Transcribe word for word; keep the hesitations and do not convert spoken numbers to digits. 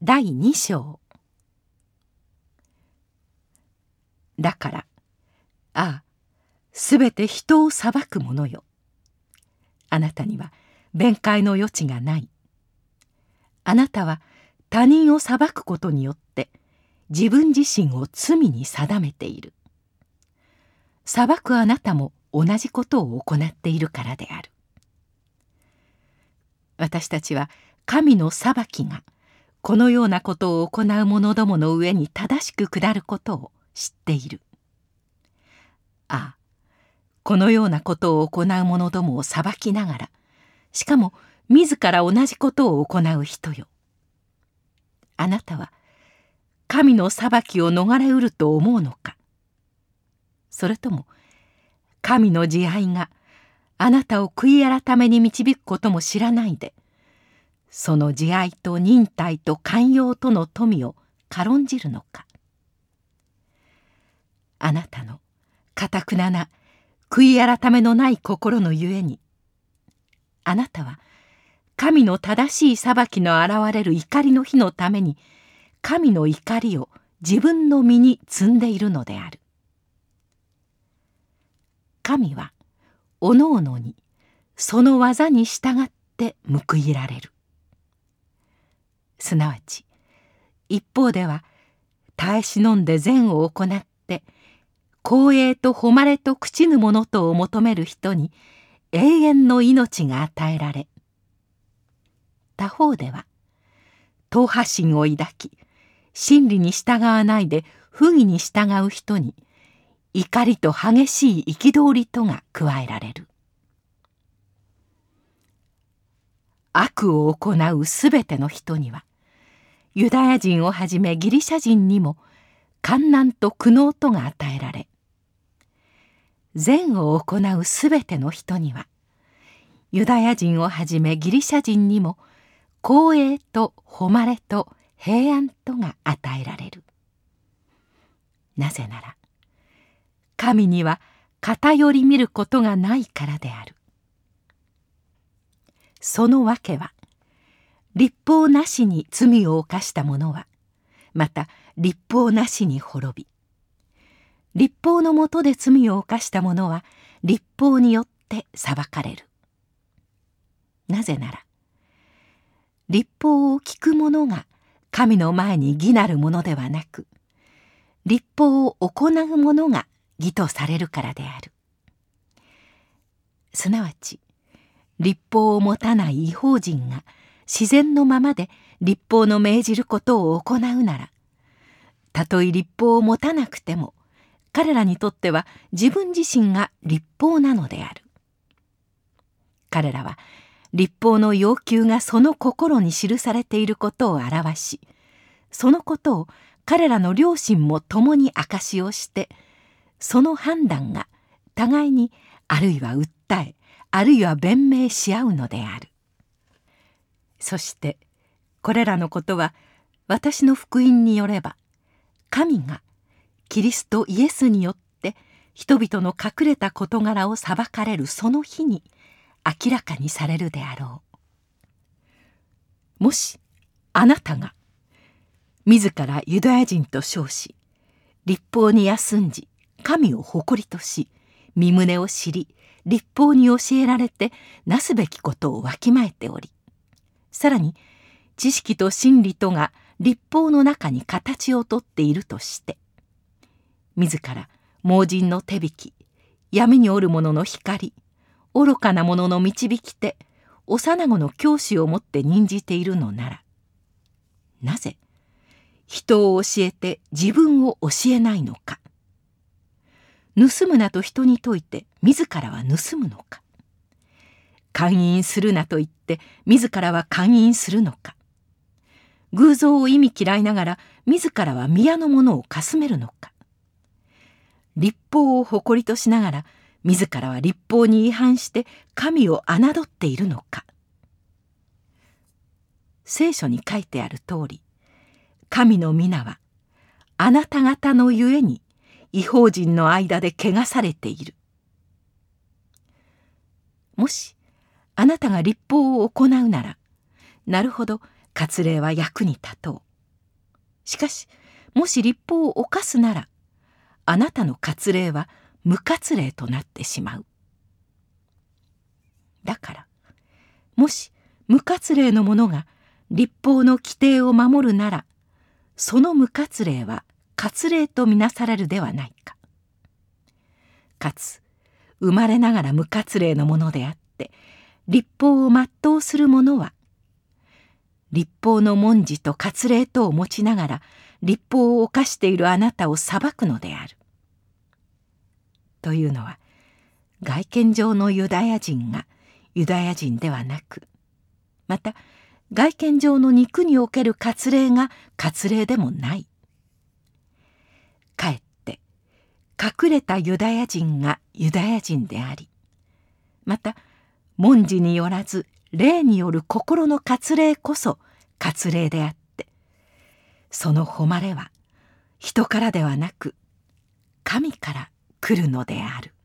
だいに章。だからああ、すべて人を裁く者よ、あなたには弁解の余地がない。あなたは他人を裁くことによって自分自身を罪に定めている。裁くあなたも同じことを行っているからである。私たちは神の裁きがこのようなことを行う者どもの上に正しく下ることを知っている。ああ、このようなことを行う者どもを裁きながら、しかも自ら同じことを行う人よ。あなたは神の裁きを逃れうると思うのか。それとも神の慈愛があなたを悔い改めに導くことも知らないで、その慈愛と忍耐と寛容との富を軽んじるのか。あなたの堅くなな悔い改めのない心のゆえに、あなたは神の正しい裁きの現れる怒りの日のために神の怒りを自分の身に積んでいるのである。神はおのおのにその技に従って報いられる。すなわち一方では耐え忍んで善を行って光栄と誉れと朽ちぬものとを求める人に永遠の命が与えられ、他方では党派心を抱き真理に従わないで不義に従う人に怒りと激しい憤りとが加えられる。悪を行うすべての人にはユダヤ人をはじめギリシャ人にも患難と苦悩とが与えられ、善を行うすべての人にはユダヤ人をはじめギリシャ人にも光栄と誉れと平安とが与えられる。なぜなら神には偏り見ることがないからである。そのわけは律法なしに罪を犯した者はまた律法なしに滅び、律法のもとで罪を犯した者は律法によって裁かれる。なぜなら律法を聞く者が神の前に義なるものではなく、律法を行う者が義とされるからである。すなわち律法を持たない異邦人が自然のままで律法の命じることを行うなら、たとえ律法を持たなくても彼らにとっては自分自身が律法なのである。彼らは律法の要求がその心に記されていることを表し、そのことを彼らの良心も共に証しをして、その判断が互いにあるいは訴えあるいは弁明し合うのである。そしてこれらのことは私の福音によれば、神がキリストイエスによって人々の隠れた事柄を裁かれるその日に明らかにされるであろう。もしあなたが自らユダヤ人と称し、律法に休んじ神を誇りとし、身旨を知り律法に教えられてなすべきことをわきまえており、さらに知識と真理とが律法の中に形をとっているとして、自ら盲人の手引き、闇におる者の光、愚かな者の導き手、幼子の教師をもって任じているのなら、なぜ人を教えて自分を教えないのか。盗むなと人に説いて自らは盗むのか。姦淫するなと言って自らは姦淫するのか。偶像を忌み嫌いながら自らは宮のものをかすめるのか。律法を誇りとしながら自らは律法に違反して神を侮っているのか。聖書に書いてある通り、神の皆はあなた方のゆえに異邦人の間で汚されている。もしあなたが律法を行うなら、なるほど割礼は役に立とう。 しかしもし律法を犯すなら、あなたの割礼は無割礼となってしまう。だからもし無割礼の者が律法の規定を守るなら、その無割礼は割礼とみなされるではないか。かつ生まれながら無割礼のものであって律法を全うする者は、律法の文字と割礼とを持ちながら律法を犯しているあなたを裁くのである。というのは、外見上のユダヤ人がユダヤ人ではなく、また外見上の肉における割礼が割礼でもない。かえって隠れたユダヤ人がユダヤ人であり、また文字によらず霊による心の割礼こそ割礼であって、その誉れは人からではなく神から来るのである。